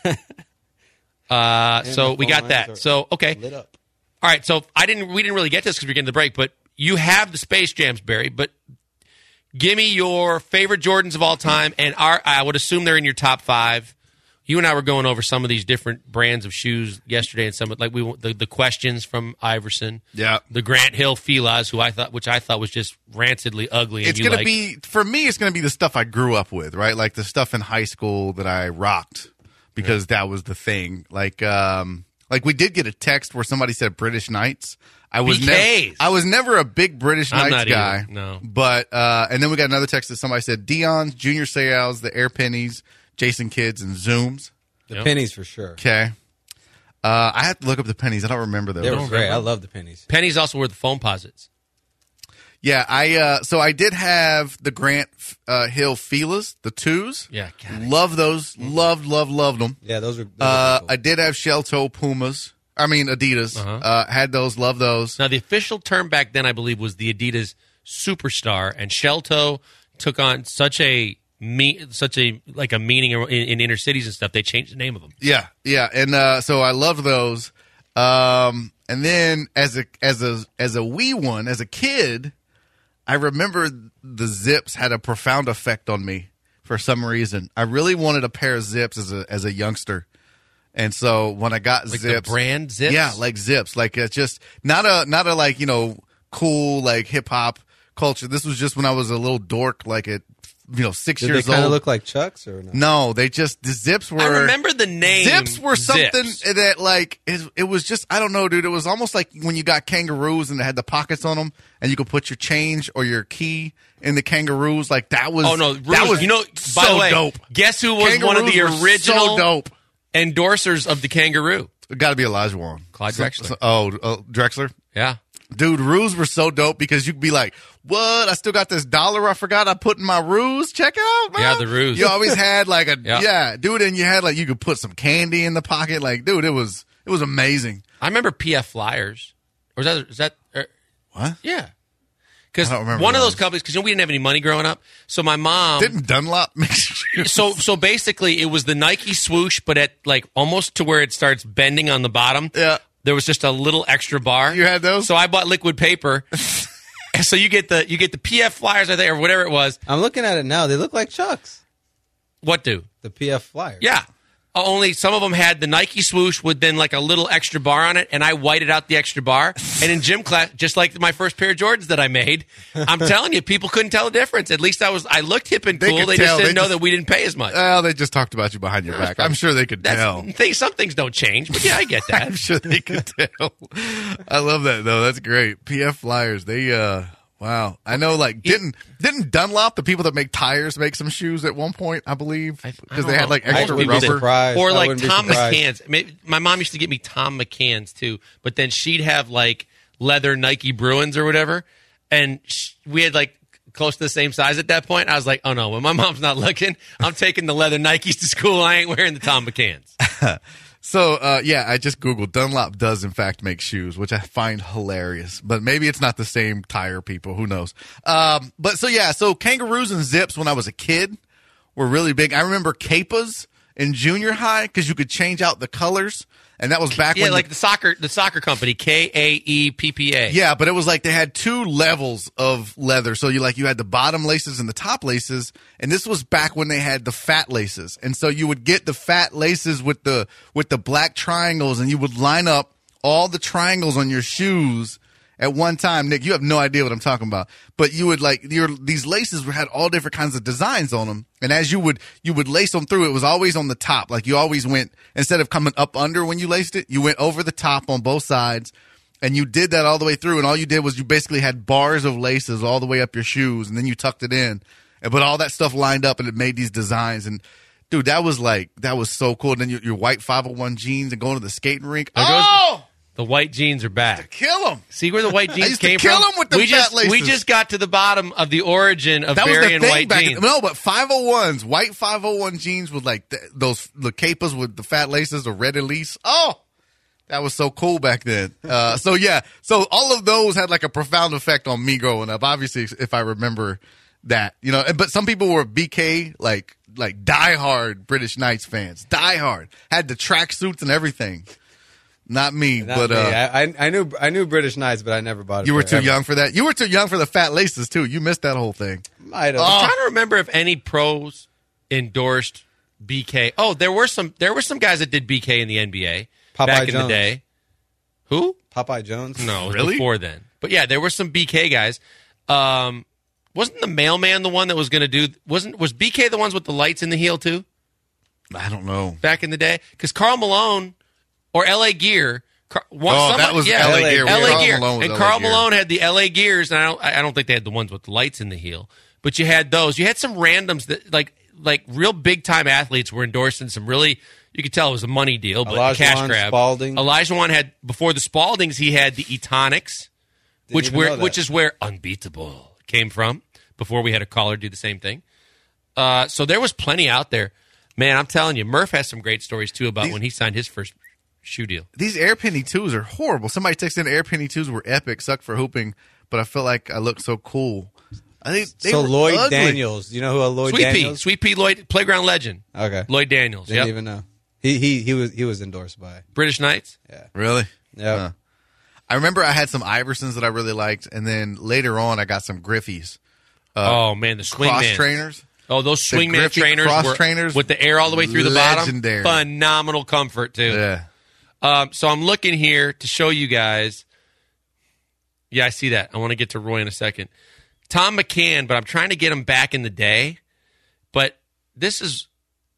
uh, so the we phone got lines that. are So okay. Lit up. All right. So I didn't. We didn't really get this because we're getting the break. But you have the Space Jams, Barry. But give me your favorite Jordans of all time, and our, I would assume they're in your top five. You and I were going over some of these different brands of shoes yesterday, and some like we the, the questions from Iverson, Yeah. the Grant Hill Filas, who I thought, which I thought was just rancidly ugly. And It's you gonna liked. be for me. It's gonna be the stuff I grew up with, right? Like the stuff in high school that I rocked because that was the thing. Like, um, like we did get a text where somebody said British Knights. I was B never, Ks. I was never a big British I'm Knights not guy. either, no. But uh, and then we got another text that somebody said Dion's, Junior Seau's, the Air Pennies, Jason Kidd's, and Zooms. The Yep. pennies for sure. Okay. Uh, I have to look up the pennies. I don't remember those. They were don't great. remember. I love the pennies. Pennies also were the foam posits. Yeah, I uh, so I did have the Grant uh, Hill Filas, the twos. Yeah, God, I- Love those. Loved, loved, loved them. Yeah, those are. Those Uh, are cool. I did have shell toe Pumas. I mean Adidas. Uh-huh. Uh, had those. Love those. Now, the official term back then, I believe, was the Adidas Superstar, and Shelto took on such a me, such a like a meaning in, in inner cities and stuff. They changed the name of them. Yeah, yeah, and uh, so I loved those. Um, and then as a as a as a wee one, as a kid, I remember the Zips had a profound effect on me for some reason. I really wanted a pair of Zips as a as a youngster. And so when I got Like Zips, the brand Zips? yeah, like Zips, like it's just not a not a like you know cool like hip hop culture. This was just when I was a little dork, like at you know six Did they years kind old. of look like Chucks or no? no, they just the Zips were. I remember the name. Zips were something Zips. that like it, it was just I don't know, dude. It was almost like when you got kangaroos and they had the pockets on them, and you could put your change or your key in the kangaroos. Like that was. Oh no, that Ruse, was you know. so By the way, dope. guess who was one of the Kangaroos were original so dope. endorsers of the kangaroo? Got to be Elijah Wan. Clyde So- Drexler. so- oh, uh, Drexler. Yeah. Dude, Ruse were so dope because you could be like, what? I still got this dollar I forgot I put in my Ruse. Check it out, man. Yeah, the Ruse. You always had like a, Yeah. yeah. dude, and you had like, you could put some candy in the pocket. Like, dude, it was, it was amazing. I remember P F Flyers. Or is that, is that, er, What? yeah. Because I don't remember one of those those. companies, because you know, we didn't have any money growing up. So my mom. Didn't Dunlop make shoes? So so basically, it was the Nike swoosh, but at like almost to where it starts bending on the bottom. Yeah. There was just a little extra bar. You had those? So I bought liquid paper. So you get the you get the P F Flyers, I think, or whatever it was. I'm looking at it now. They look like Chucks. What do? The P F Flyers. Yeah. Only some of them had the Nike swoosh with then like a little extra bar on it, and I whited out the extra bar. And in gym class, just like my first pair of Jordans that I made, I'm telling you, people couldn't tell the difference. At least I was, I looked hip and They cool. could They, just tell. didn't They know just- that we didn't pay as much. Well, they just talked about you behind your back. I'm sure they could tell. That's things, some things don't change, but yeah, I get that. I'm sure they could tell. I love that though. That's great. P F Flyers. They uh wow. I know like didn't didn't Dunlop, the people that make tires, make some shoes at one point, I believe. I- I Because don't they had know. like I extra wouldn't be rubber. surprised. Or I like wouldn't be Tom surprised. McCann's. Maybe, my mom used to get me Tom McCann's too, but then she'd have like leather Nike Bruins or whatever, and sh- we had like close to the same size at that point. I was like, oh no, when my mom's not looking, I'm taking the leather Nikes to school. I ain't wearing the Tom McCann's. So, uh, yeah, I just Googled Dunlop does, in fact, make shoes, which I find hilarious. But maybe it's not the same tire people. Who knows? Um, but so, yeah, so kangaroos and zips when I was a kid were really big. I remember Capas in junior high because you could change out the colors. And that was back Yeah, when like the, the soccer the soccer company, K A E P P A. yeah, but it was like they had two levels of leather. So you like you had the bottom laces and the top laces, and this was back when they had the fat laces. And so you would get the fat laces with the with the black triangles, and you would line up all the triangles on your shoes at one time. Nick, you have no idea what I'm talking about. But you would like your these laces had all different kinds of designs on them. And as you would you would lace them through, it was always on the top. Like you always went, instead of coming up under when you laced it, you went over the top on both sides. And you did that all the way through. And all you did was you basically had bars of laces all the way up your shoes. And then you tucked it in. And but all that stuff lined up and it made these designs. And dude, that was like, that was so cool. And then your, your white five oh one jeans and going to the skating rink. There goes Oh! The white jeans are back. Kill them. See where the white jeans used came to kill from? 'em with the we fat just laces. we just got to the bottom of the origin of That was Barry the and thing white back jeans. in, no, but five oh ones, white five oh one jeans with like th- those the capas with the fat laces, the red Elise. Oh, that was so cool back then. Uh, so yeah, so all of those had like a profound effect on me growing up. Obviously, if I remember that, you know, but some people were B K like like diehard British Knights fans, diehard, had the track suits and everything. Not me, Not but me. uh, I, I knew I knew British Knights, but I never bought it. you were for too ever. young for that. You were too young for the fat laces too. You missed that whole thing. Might have. I'm trying to remember if any pros endorsed B K. Oh, there were some. There were some guys that did B K in the N B A Popeye back in Jones. the day. Who? Popeye Jones. No, Really? before then. But yeah, there were some B K guys. Um, wasn't the mailman the one that was going to do? Wasn't was B K the ones with the lights in the heel too? I don't know. Back in the day, because Karl Malone or L A Gear. Car, one, Oh, somebody- that was yeah, L A Gear. L A Karl Gear. Malone was and L A Karl Gear. Malone had the L A Gears, and I don't, I don't think they had the ones with the lights in the heel, but you had those. You had some randoms that, like, like real big time athletes were endorsing some really. You could tell it was a money deal, but a cash Olajuwon, grab. Spalding. Olajuwon had before the Spaldings, he had the Etonics, which even where know that. which is where Unbeatable came from. Before we had a caller do the same thing, uh, so there was plenty out there. Man, I'm telling you, Murph has some great stories too about These- when he signed his first shoe deal. These Air Penny twos are horrible. Somebody texted in Air Penny twos were epic, suck for hooping, but I felt like I looked so cool. I think they So were Lloyd ugly. Daniels, you know who a Lloyd Sweet Pea, Daniels? Sweet Pea Lloyd, playground legend. Okay, Lloyd Daniels. didn't Yep. even know. He he he was he was endorsed by. British Knights. Yeah, Really? yeah. Huh. I remember I had some Iversons that I really liked, and then later on I got some Griffies. oh man, the Cross swingman trainers. Oh, those The swingman Griffey trainers, cross were, trainers, with the air all the way through the legendary. bottom. Phenomenal comfort too. Yeah. Um, so I'm looking here to show you guys. Yeah, I see that. I want to get to Roy in a second. Tom McCann, but I'm trying to get him back in the day. But this is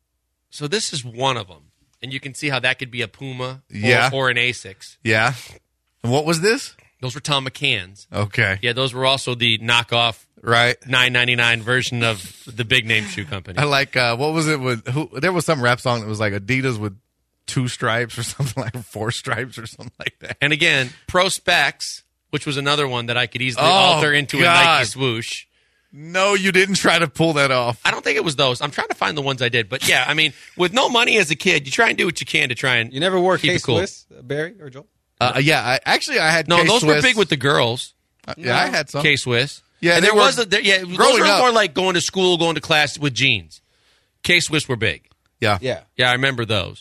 so. This is one of them, and you can see how that could be a Puma or, Yeah. or an Asics. Yeah. And what was this? Those were Tom McCann's. Okay. Yeah, those were also the knockoff Right. nine ninety-nine version of the big name shoe company. I like, uh, what was it with, who, there was some rap song that was like Adidas with two stripes or something like four stripes or something like that. And again, Pro Specs, which was another one that I could easily Oh, alter into a God. Nike swoosh. No, you didn't try to pull that off. I don't think it was those. I'm trying to find the ones I did. But yeah, I mean, with no money as a kid, you try and do what you can to try and You never wore keep K it cool. Swiss, uh, Barry or Joel? Uh, yeah, I actually I had No, those K-Swiss. were big with the girls. Uh, yeah, I had some. K Swiss. Yeah, and they there were- was a, there, yeah, those growing were up- more like going to school, going to class with jeans. K Swiss were big. Yeah. Yeah. Yeah, I remember those.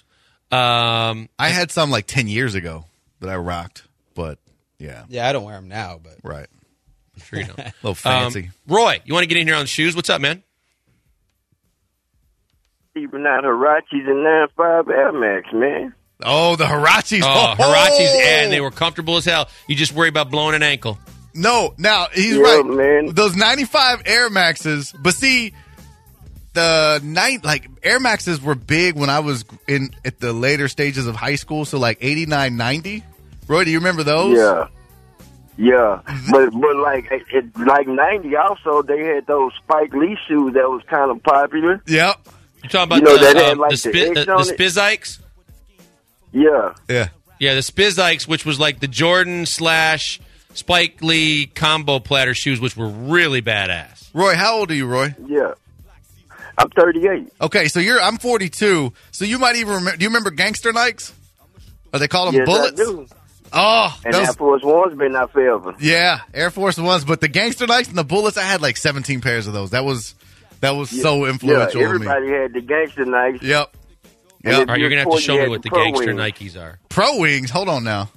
Um, I had some like ten years ago that I rocked, but yeah, Yeah, I don't wear them now, but right. I'm sure you know. A little fancy. Um, Roy, you want to get in here on the shoes? What's up, man? Even out Hirachis and nine five Air Max, man. oh, the Hirachis. Oh, Hirachis, and they were comfortable as hell. You just worry about blowing an ankle. No, now he's Yeah, right. man. Those ninety-five Air Maxes, but see, the night like Air Maxes were big when I was in at the later stages of high school. So like eighty-nine, ninety. Roy, do you remember those? Yeah. Yeah. but but like it, it, like ninety also they had those Spike Lee shoes that was kind of popular. Yep. You talking about You know, the, that had, um, like, the, the spi- eggs the, on the it. Spizikes? Yeah. Yeah. Yeah, the Spizikes, which was like the Jordan slash Spike Lee combo platter shoes, which were really badass. Roy, how old are you, Roy? Yeah. I'm thirty-eight. Okay, so you're I'm forty-two. So you might even remember. Do you remember Gangster Nikes? Oh, they call them Yes, bullets? I do. Oh, And those, Air Force One's been out forever. yeah, Air Force Ones. But the Gangster Nikes and the bullets, I had like seventeen pairs of those. That was that was so influential Yeah, on me. everybody had the gangster Nikes. Yep. And Yep. if All right, you're going to have to Sport, show you me had what the Pro gangster Wings. Nikes are. Pro Wings. Hold on now.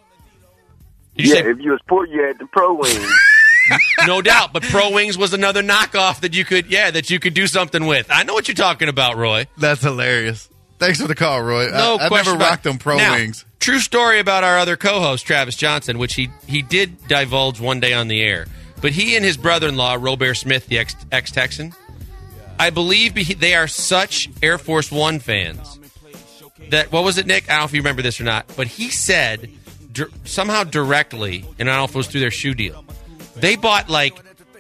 Did you Yeah, say if you was Sport, you had the Pro Wings. no doubt, but Pro Wings was another knockoff that you could, yeah, that you could do something with. I know what you're talking about, Roy. That's hilarious. Thanks for the call, Roy. No I, I've question never about rocked them Pro Now, Wings. True story about our other co-host, Travis Johnson, which he, he did divulge one day on the air. But he and his brother-in-law, Robert Smith, the ex, ex-Texan, I believe be- they are such Air Force One fans that, what was it, Nick? I don't know if you remember this or not, but he said di- somehow directly, and I don't know if it was through their shoe deal, they bought like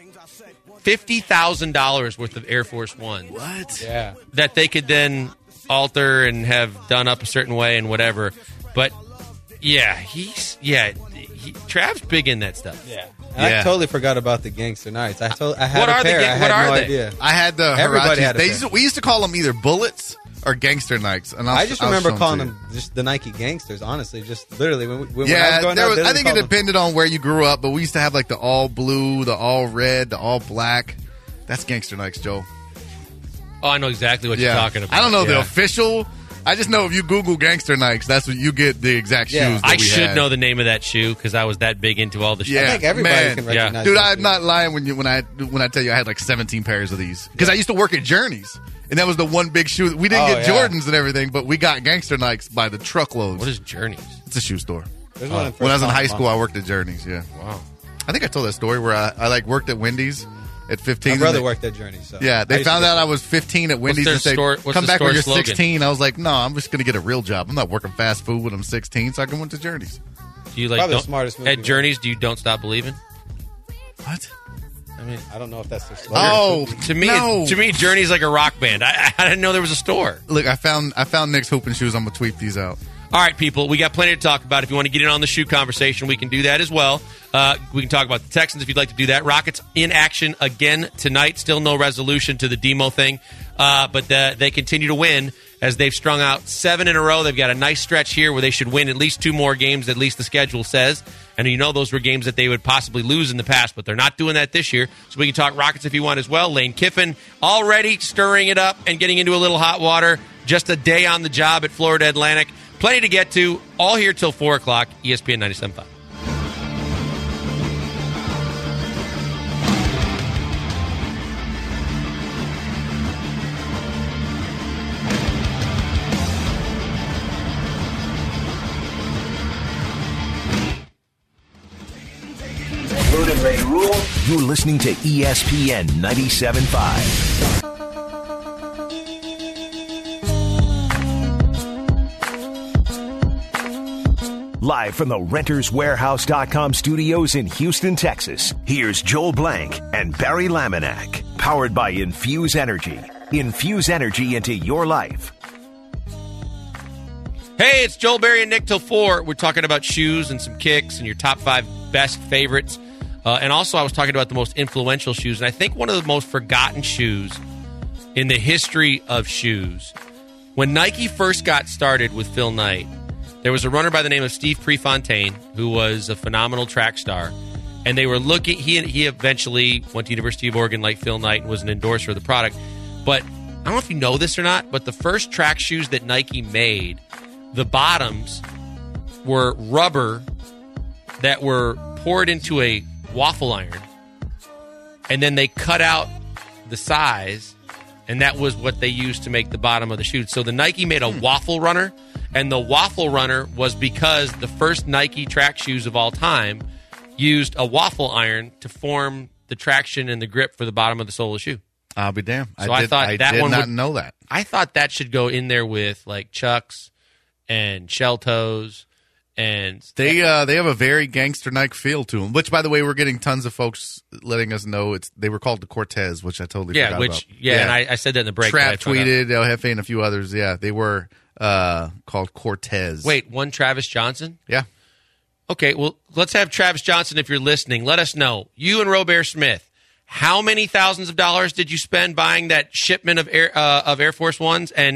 fifty thousand dollars worth of Air Force Ones. What? Yeah. That they could then alter and have done up a certain way and whatever. But yeah, he's yeah, he, Trav's big in that stuff. Yeah. And Yeah. I totally forgot about the Gangster Knights. I told I had What a are the pair. ga- I what had are no they? idea. I had the Everybody Huaraches. had a They pair. used to, we used to call them either bullets or Gangster Nikes. And I'll, I just I'll remember show calling to them you. just the Nike Gangsters. Honestly, just literally when, we, when I was Yeah, going there out, was, literally I think it called them- depended on where you grew up, but we used to have like the all blue, the all red, the all black. That's Gangster Nikes, Joe. Oh, I know exactly what Yeah, you're talking about. I don't know the Yeah. official. I just know if you Google Gangster Nikes, that's what you get the exact Yeah. shoes. That I we should had. know the name of that shoe because I was that big into all the shoes. Yeah. I think everybody man. can Yeah. recognize. Dude, those I'm shoes. not lying when you when I when I tell you I had like seventeen pairs of these because I used to work at Journeys, and that was the one big shoe. We didn't Oh, get yeah. Jordans and everything, but we got Gangster Nikes by the truckloads. What is Journeys? It's a shoe store. There's one in When I was in First high Mall. school, I worked at Journeys. Yeah, Wow. I think I told that story where I, I like worked at Wendy's at fifteen. My and brother they- worked at Journey. So Yeah, I they used to found go out to- I was fifteen at Wendy's their and said, store- what's "Come the back when store you're slogan? sixteen." I was like, "No, I'm just going to get a real job. I'm not working fast food when I'm sixteen." So I went to Journeys. Do you like Probably the don't- smartest move at you Journeys? Do you don't stop believing? What? I mean, I don't know if that's their slogan. Oh, to me, no. to me, Journey's like a rock band. I, I didn't know there was a store. Look, I found I found Nick's hooping shoes. I'm gonna tweet these out. All right, people, we got plenty to talk about. If you want to get in on the shoe conversation, we can do that as well. Uh, we can talk about the Texans if you'd like to do that. Rockets in action again tonight. Still no resolution to the Demo thing, uh, but the, they continue to win as they've strung out seven in a row. They've got a nice stretch here where they should win at least two more games, at least the schedule says. And you know those were games that they would possibly lose in the past, but they're not doing that this year. So we can talk Rockets if you want as well. Lane Kiffin already stirring it up and getting into a little hot water. Just a day on the job at Florida Atlantic. Plenty to get to, all here till four o'clock, E S P N ninety-seven point five. Rude and Ray Rule. You're listening to E S P N ninety-seven point five. Live from the Renters Warehouse dot com studios in Houston, Texas, here's Joel Blank and Barry Laminack. Powered by Infuse Energy. Infuse energy into your life. Hey, it's Joel, Barry, and Nick till four. We're talking about shoes and some kicks and your top five best favorites. Uh, and also, I was talking about the most influential shoes. And I think one of the most forgotten shoes in the history of shoes. When Nike first got started with Phil Knight, there was a runner by the name of Steve Prefontaine, who was a phenomenal track star. And they were looking, he he eventually went to University of Oregon like Phil Knight and was an endorser of the product. But I don't know if you know this or not, but the first track shoes that Nike made, the bottoms were rubber that were poured into a waffle iron. And then they cut out the size, and that was what they used to make the bottom of the shoe. So the Nike made a waffle runner, and the waffle runner was because the first Nike track shoes of all time used a waffle iron to form the traction and the grip for the bottom of the sole of the shoe. I'll be damned. So I, I did, thought I that did one not would- know that. I thought that should go in there with like Chucks and shell toes, and They uh, they have a very gangster Nike feel to them. Which, by the way, we're getting tons of folks letting us know it's they were called the Cortez, which I totally yeah, forgot which about. yeah, and I, I said that in the break. Trap but I found out. tweeted, El Jefe, and a few others. Yeah, they were uh, called Cortez. Wait, one Travis Johnson. yeah, Okay, well, let's have Travis Johnson, if you're listening, let us know. You and Robert Smith, how many thousands of dollars did you spend buying that shipment of Air uh, of Air Force Ones? And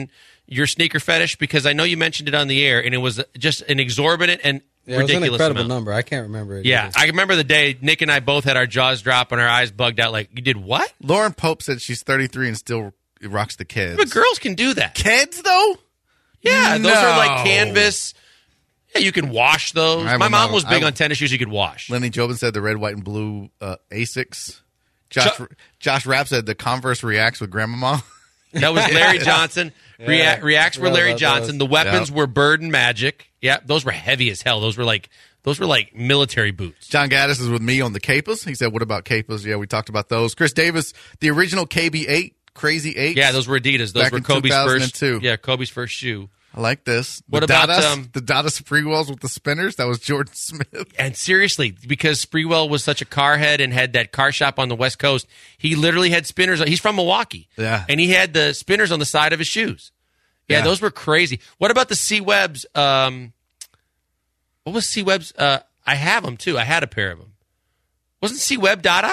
your sneaker fetish? Because I know you mentioned it on the air, and it was just an exorbitant and Yeah, ridiculous it was an incredible amount. number. I can't remember it. Yeah, either. I remember the day Nick and I both had our jaws drop and our eyes bugged out. Like, you did what? Lauren Pope said she's thirty-three and still rocks the Keds. But girls can do that. Keds, though? Yeah, those No. are like canvas. Yeah, you can wash those. I My mom remember- was big I- on tennis shoes you could wash. Lenny Jobin said the red, white, and blue uh, Asics. Josh, Ch- Josh Rapp said the Converse reacts with Grandmama. That was Larry Johnson. Rea- reacts were Forgot Larry about Johnson. those. The weapons Yep. were Bird and Magic. Yeah, those were heavy as hell. Those were like those were like military boots. John Gaddis is with me on the Capas. He said, what about Capas? Yeah, we talked about those. Chris Davis, the original K B eight, Crazy eight. Yeah, those were Adidas. Those Back were in Kobe's first. two thousand two. Yeah, Kobe's first shoe. I like this. What the about, Dada, um, the Dada Spreewells with the spinners? That was Jordan Smith. And seriously, because Sprewell was such a car head and had that car shop on the West Coast, he literally had spinners. He's from Milwaukee. Yeah. And he had the spinners on the side of his shoes. Yeah, Yeah. those were crazy. What about the C Webb's? Um, what was C Webb's? Uh, I have them too. I had a pair of them. Wasn't C Webb Dada?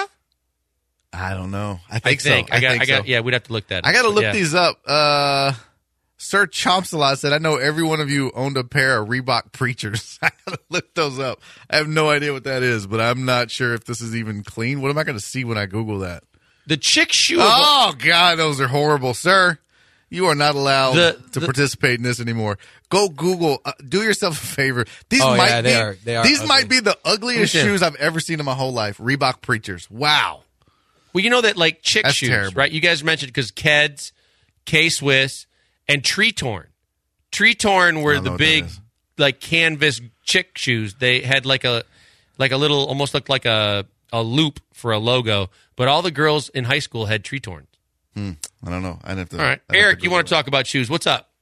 I don't know. I I think, think. so. I got. think I got. so. Yeah, we'd have to look that. I got to up. look Yeah. these up. Uh, Sir Chomsalot said, I know every one of you owned a pair of Reebok Preachers. I got to look those up. I have no idea what that is, but I'm not sure if this is even clean. What am I going to see when I Google that? The chick shoe. of- Oh, God, those are horrible, sir. You are not allowed The- to the- participate in this anymore. Go Google. Uh, do yourself a favor. These Oh, might yeah, be they are- they are these ugly. might be the ugliest Let me see. shoes I've ever seen in my whole life. Reebok Preachers. Wow. Well, you know that like chick That's shoes, terrible. right? You guys mentioned because Keds, K Swiss, and Tree Torn. Tree Torn were I don't know the what that big is. like canvas chick shoes. They had like a like a little almost looked like a a loop for a logo, but all the girls in high school had Tree Torn. I don't know. I'd have to. All right, I'd have Eric, you Google want to that. talk about shoes? What's up?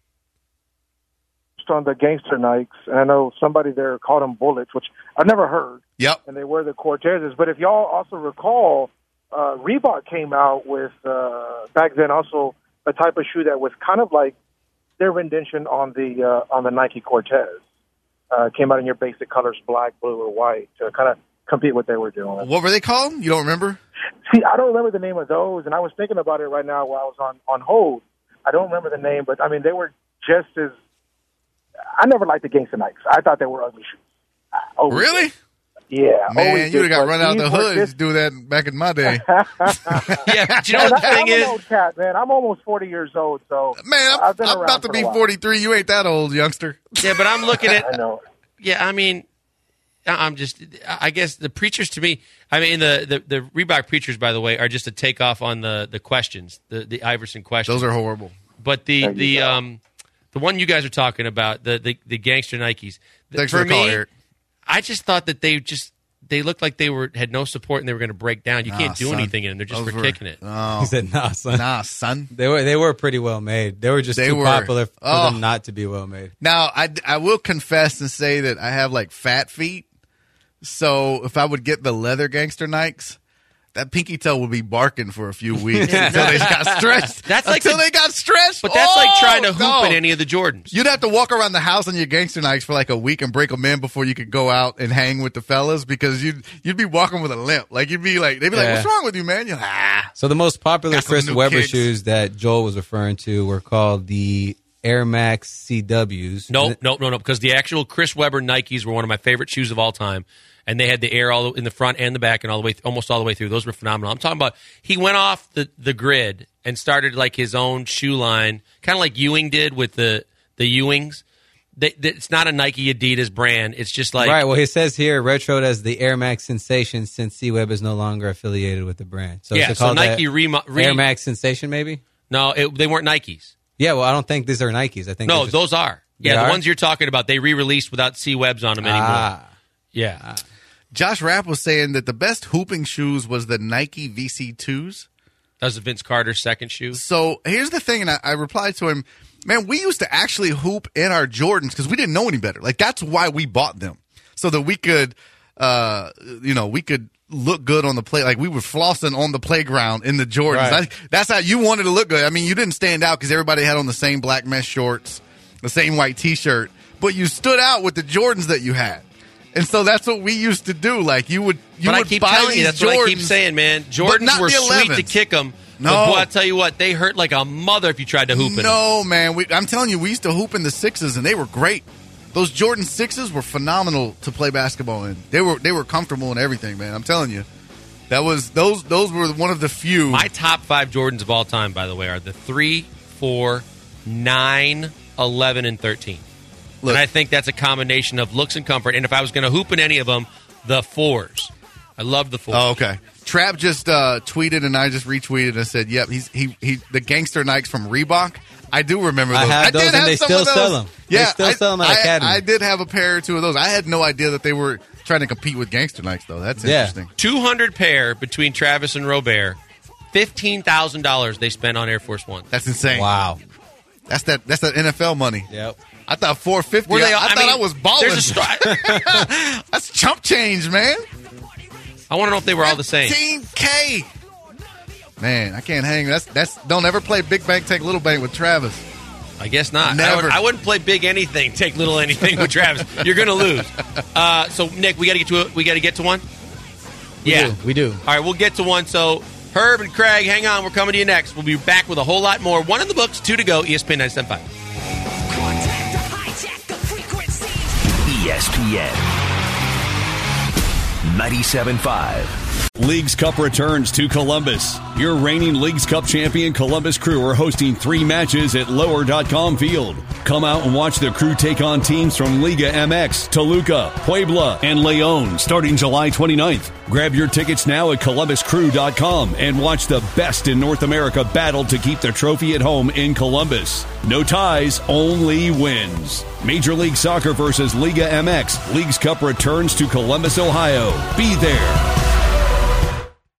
Just on the gangster Nikes, and I know somebody there called them bullets, which I've never heard, Yep. and they wear the Cortezes. But if y'all also recall, uh, Reebok came out with, uh, back then also, a type of shoe that was kind of like their rendition on the uh, on the Nike Cortez. Uh, came out in your basic colors, black, blue, or white, to kind of compete what they were doing. What were they called? You don't remember? See, I don't remember the name of those, and I was thinking about it right now while I was on, on hold. I don't remember the name, but, I mean, they were just as – I never liked the gangster Nikes. I thought they were ugly shoes. I always Really? did. Yeah. Man, always you would did, have got but run out the these were hood just- to do that back in my day. Yeah, but you know Man, what the I, thing I'm is? an old cat, man. I'm almost forty years old, so Man, I'm, I've been I'm around about to for a be while. forty-three. You ain't that old, youngster. Yeah, but I'm looking at I know. Yeah, I mean, I'm just. I guess the preachers to me. I mean, the the, the Reebok preachers, by the way, are just a takeoff on the the questions, the the Iverson questions. Those are horrible. But the Thank you, the Bob. um the one you guys are talking about, the the, the gangster Nikes. the- Thanks for for the call, me, Eric. I just thought that they just they looked like they were had no support and they were going to break down. You Nah, can't do son. anything in them. They're just Those for were- kicking it. Oh, He said, "Nah, son." nah, son. They were they were pretty well made. They were just They too were. popular for Oh. them not to be well made. Now, I, I will confess and say that I have like fat feet. So if I would get the leather gangster Nikes, that pinky toe would be barking for a few weeks until they got stretched. That's like until the- they got stretched. But that's Oh, like trying to hoop no. in any of the Jordans. You'd have to walk around the house in your gangster Nikes for like a week and break them in before you could go out and hang with the fellas because you'd you'd be walking with a limp. Like you'd be like, they'd be like, Yeah. "What's wrong with you, man?" You're like, ah. So the most popular Got some Chris new Webber kicks. shoes that Joel was referring to were called the Air Max C Ws. No, no, no, no. Because the actual Chris Webber Nikes were one of my favorite shoes of all time, and they had the air all in the front and the back, and all the way, almost all the way through. Those were phenomenal. I'm talking about he went off the, the grid and started like his own shoe line, kind of like Ewing did with the the Ewings. They, they, it's not a Nike Adidas brand. It's just like Right. Well, he says here retroed as the Air Max Sensation since C Web is no longer affiliated with the brand. So yeah. is it So called Nike that remo- re- Air Max Sensation, maybe? No, it, they weren't Nikes. Yeah. Well, I don't think these are Nikes. I think No, they're just- those are. Yeah, They the are? ones you're talking about, they re-released without C Webs on them anymore. Ah. Yeah. Josh Rapp was saying that the best hooping shoes was the Nike V C twos. That was Vince Carter's second shoe. So here's the thing, and I, I replied to him, man, we used to actually hoop in our Jordans because we didn't know any better. Like, that's why we bought them. So that we could, uh, you know, we could look good on the play. Like, we were flossing on the playground in the Jordans. Right. That- that's how you wanted to look good. I mean, you didn't stand out because everybody had on the same black mesh shorts, the same white T-shirt, but you stood out with the Jordans that you had. And so that's what we used to do. Like, you would, you but would I keep buy telling you, these that's Jordans, what I keep saying, man. Jordans not were the sweet to elevens. kick them, No. But boy, I'll tell you what, they hurt like a mother if you tried to hoop in them. No, man. We, I'm telling you, we used to hoop in the sixes, and they were great. Those Jordan sixes were phenomenal to play basketball in. They were they were comfortable and everything, man. I'm telling you. That was those those were one of the few. My top five Jordans of all time, by the way, are the three, four, nine, eleven, and thirteen. Look, and I think that's a combination of looks and comfort. And if I was going to hoop in any of them, the fours. I love the fours. Oh, okay. Trap just uh, tweeted, and I just retweeted and said, "Yep, he's he he the gangster Nikes from Reebok." I do remember those. I have I those, did and have they some still of those. sell them. Yeah, they still I, sell them at I, Academy. I did have a pair or two of those. I had no idea that they were trying to compete with gangster Nikes, though. That's Yeah. interesting. two hundred pair between Travis and Robert. fifteen thousand dollars they spent on Air Force One. That's insane. Wow. That's that. That's that N F L money. Yep. I thought four fifty. Were they? I, I, I thought mean, I was balling. There's a stri- That's chump change, man. I want to know if they were all the same. fifteen K. Man, I can't hang. That's that's. Don't ever play big bank take little bank with Travis. I guess not. Never. I, would, I wouldn't play big anything, take little anything with Travis. You're going to lose. Uh, so Nick, we got to get to a, we got to get to one. We yeah, do. We do. All right, we'll get to one. So Herb and Craig, hang on. We're coming to you next. We'll be back with a whole lot more. One in the books, two to go. E S P N ninety-seven point five. E S P N ninety-seven point five. Leagues Cup returns to Columbus. Your reigning Leagues Cup champion Columbus Crew are hosting three matches at lower dot com field. Come out and watch the Crew take on teams from Liga M X, Toluca, Puebla, and Leon starting July twenty-ninth. Grab your tickets now at columbus crew dot com and watch the best in North America battle to keep the trophy at home in Columbus. No ties, only wins. Major League Soccer versus Liga M X. Leagues Cup returns to Columbus, Ohio. Be there.